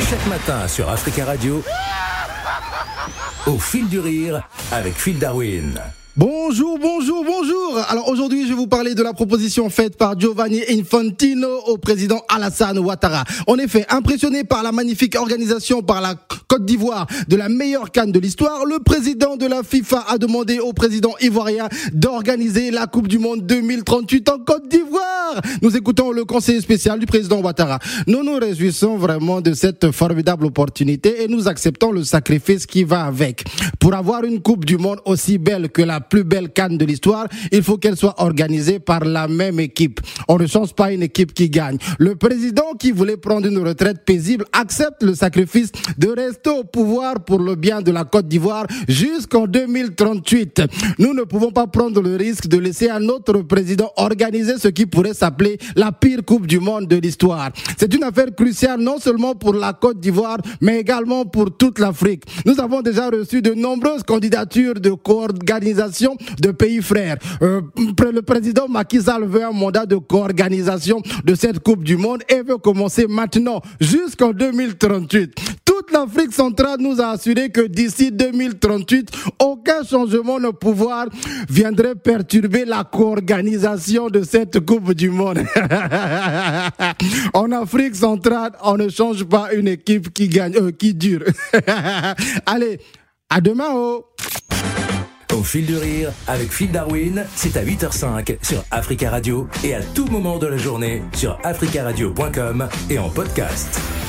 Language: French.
Chaque matin sur Africa Radio, au fil du rire avec Phil Darwin. Bonjour. Alors aujourd'hui, je vais vous parler de la proposition faite par Giovanni Infantino au président Alassane Ouattara. En effet, impressionné par la magnifique organisation par la Côte d'Ivoire de la meilleure CAN de l'histoire, le président de la FIFA a demandé au président ivoirien d'organiser la Coupe du Monde 2038 en Côte d'Ivoire. Nous écoutons le conseiller spécial du président Ouattara. Nous nous réjouissons vraiment de cette formidable opportunité et nous acceptons le sacrifice qui va avec. Pour avoir une Coupe du Monde aussi belle que la plus belle CAN de l'histoire, il faut qu'elle soit organisée par la même équipe. On ne change pas une équipe qui gagne. Le président qui voulait prendre une retraite paisible accepte le sacrifice de rester au pouvoir pour le bien de la Côte d'Ivoire jusqu'en 2038. Nous ne pouvons pas prendre le risque de laisser un autre président organiser ce qui pourrait s'appeler la pire Coupe du Monde de l'histoire. C'est une affaire cruciale non seulement pour la Côte d'Ivoire, mais également pour toute l'Afrique. Nous avons déjà reçu de nombreuses candidatures de co-organisation de pays frères. Le président Macky Sall veut un mandat de co-organisation de cette Coupe du Monde et veut commencer maintenant jusqu'en 2038. Toute l'Afrique centrale nous a assuré que d'ici 2038, aucun changement de pouvoir viendrait perturber la co-organisation de cette Coupe du Monde. En Afrique centrale, on ne change pas une équipe qui gagne, qui dure. Allez, à demain, Au fil du rire avec Phil Darwin, c'est à 8h05 sur Africa Radio et à tout moment de la journée sur africaradio.com et en podcast.